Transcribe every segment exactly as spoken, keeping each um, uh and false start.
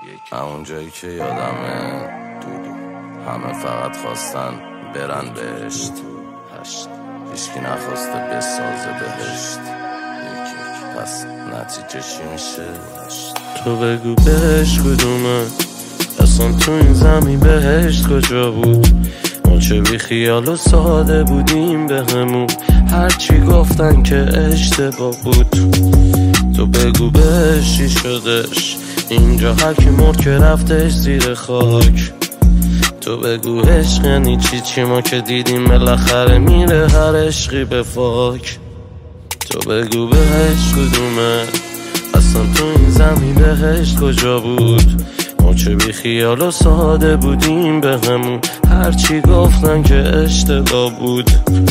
همون جایی که یادمه همه فقط خواستن برن بهشت، هیچکی نخواسته بسازه بهشت. پس نتیجه چی میشه؟ تو بگو بهشت کدومه، اصلا تو این زمین بهشت کجا بود؟ ما چه بی خیال و ساده بودیم به همون، هرچی گفتن که اشتباه بود. تو بگو بهشت چی شدش، اینجا هرکی مرد که رفتش زیر خاک. تو بگو عشق یعنی چی، چی ما که دیدیم بالاخره میره هر عشقی به فاک. تو بگو بهشت کدومه، اصلا تو این زمین بهشت کجا بود؟ ما چه بی خیال و ساده بودیم به همون، هرچی گفتن که اشتباه بود.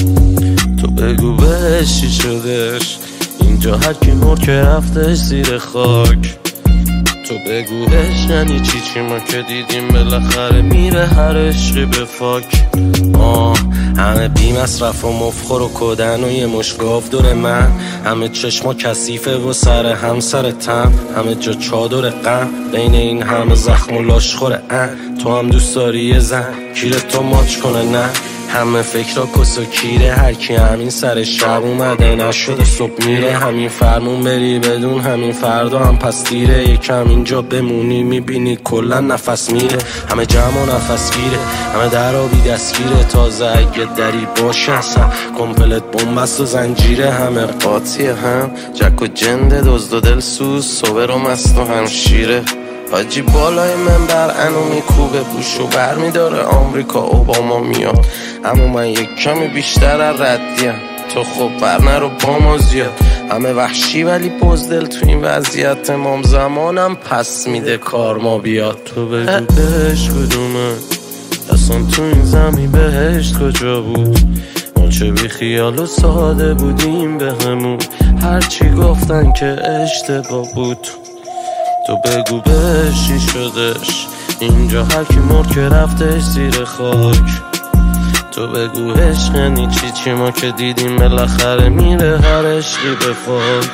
تو بگو بهشت چی شدش، اینجا هرکی مرد که رفتش زیر خاک. تو بگو عشق یعنی چی، چی ما که دیدیم بالاخره میره هر عشقی به فاک. آه همه بی مصرف و مفخور و کدن و یه مشگاف دور من، همه چشما کثیفه و سر هم سر تم، همه جا چادر غم بین این همه زخم و لاشخور ان. تو هم دوست داری یه زن کیره تو ماچ کنه نه، همه فکرها کس و کیره، هرکی همین سر شب اومده نشده صبح میره. همین فرمون بری بدون همین فردا هم پس دیره، یکم اینجا بمونی میبینی کلا نفس میره. همه جمع و نفس گیره، همه در آبی دستگیره، تازه اگه دری باشه اصلا کمپلت بومبست و زنجیره. همه قاطیه هم جک و جنده، دزد و دل سوز، صبر و مست و همشیره. حاجی بالای منبر انو میکوبه بوشو بر میداره آمریکا اوباما میاد، اما من یک کمی بیشتر از ردیم. تو خب برنه رو با ما زیاد، همه وحشی ولی بزدل تو این وضعیت، امام زمانم پس میده کار ما بیاد. تو بگو بهشت کدومه، اصلا تو این زمین بهشت کجا بود؟ ما چه بی خیال و ساده بودیم به همون، هرچی گفتن که اشتباه بود. تو بگو بهشت چی شدش، اینجا هرکی مرد که رفتش زیر خاک. تو بگو عشق یعنی چی، چی ما که دیدیم بالاخره میره هر عشقی به فاک.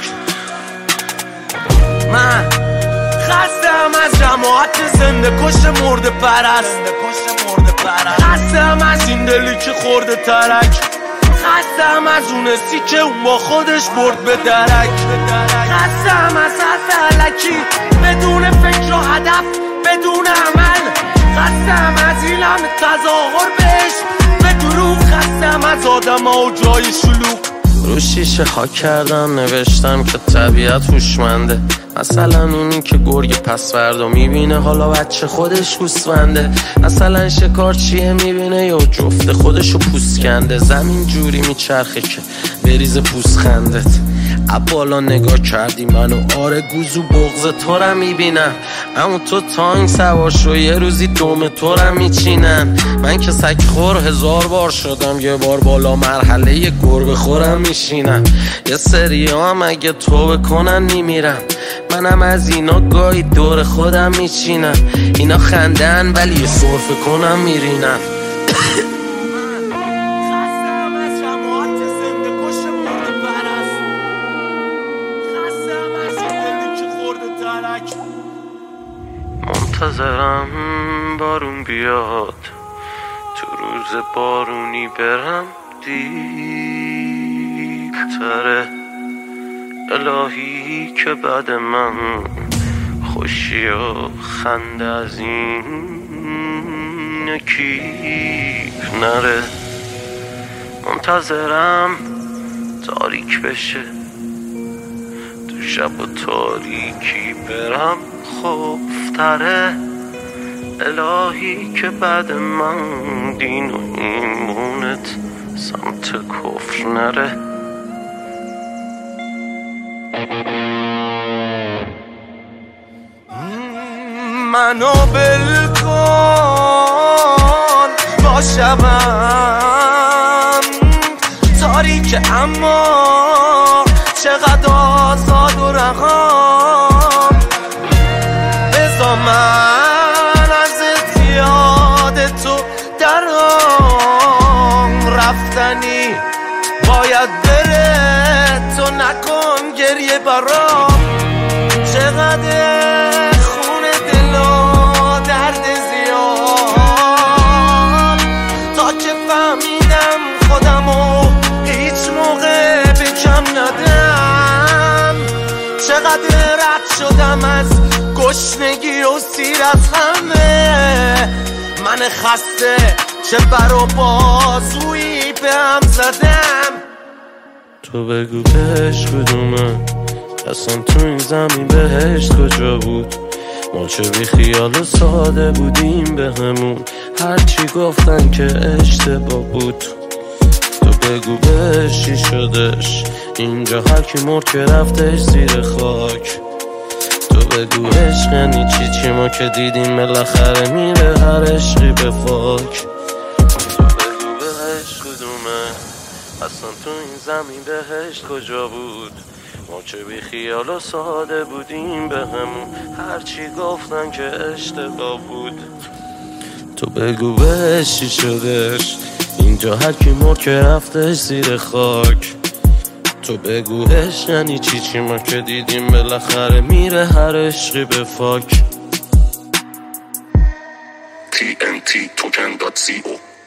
من خستم از جماعت زنده کش مرده پرست، خستم از این دلی که خورده ترک، خستم از اون سی که اون با خودش برد به درک، خستم از حرف علکی بدون فکر و هدف بدون عمل، خستم از این همه تظاهر بهش به دروغ، خستم از آدم ها و جای شلوغ. رو شیشه خاک کردم نوشتم که طبیعت هوشمنده، مثلا اونی که گرگ پس فردا میبینه حالا بچه خودش گوسفنده، مثلا شکارچیه میبینه یا جفت خودشو پوست کنده. زمین جوری میچرخه که بریز پوست خندت، بالا نگاه کردی منو آره گوزو بغض تو رو میبینم، اما تو تانگ سوار شو یه روزی دوم تو رو میچینن. من که سگ خور هزار بار شدم، یه بار بالا مرحله یه گربه خورم میشینم. یه سری هم اگه تو بکنن میمیرم، منم از اینا گاهی دور خودم میچینم. اینا خندن ولی یه سرفه کنم میرینم. منتظرم بارون بیاد، تو روز بارونی برم دیرتره. الهی که بعد من خوشی و خنده از این کیف نره. منتظرم تاریک بشه، تو شب و تاریکی برم خوفتره. الهی که بعد من دین و ایمونت سمت کفر نره. منو بلکن با شبم تاریک، اما چقدر آزاد و رهام. بذار من ازت یاد تو درام، رفتنی باید بره، تو نکن گریه برام. چقدر خون دلم رد شدم از گشنگی و سیر از همه. من خسته چه بر و بازویی به هم زدم. تو بگو بهش کدومه اصلا تو این زمین بهشت کجا بود؟ ما چه بی خیال و ساده بودیم به همون، هرچی گفتن که اشتباه بود. تو بگو بهش چی شدش اینجا، هر کی مرد که رفتش زیر خاک. تو بگو عشق یعنی چی، چی ما که دیدیم بالاخره میره هر عشقی به فاک. تو بگو بهش کدومه اصلا تو این زمین بهشت کجا بود؟ ما چه بی خیال و ساده بودیم به همون، هرچی گفتن که اشتباه بود. تو بگو بهش چی شدش اینجا، هر کی مرد که رفتش زیر خاک. تو بگو عشق یعنی چی، چی ما که دیدیم بالاخره میره هر عشقی به فاک. تی ان تی توکن دات سی او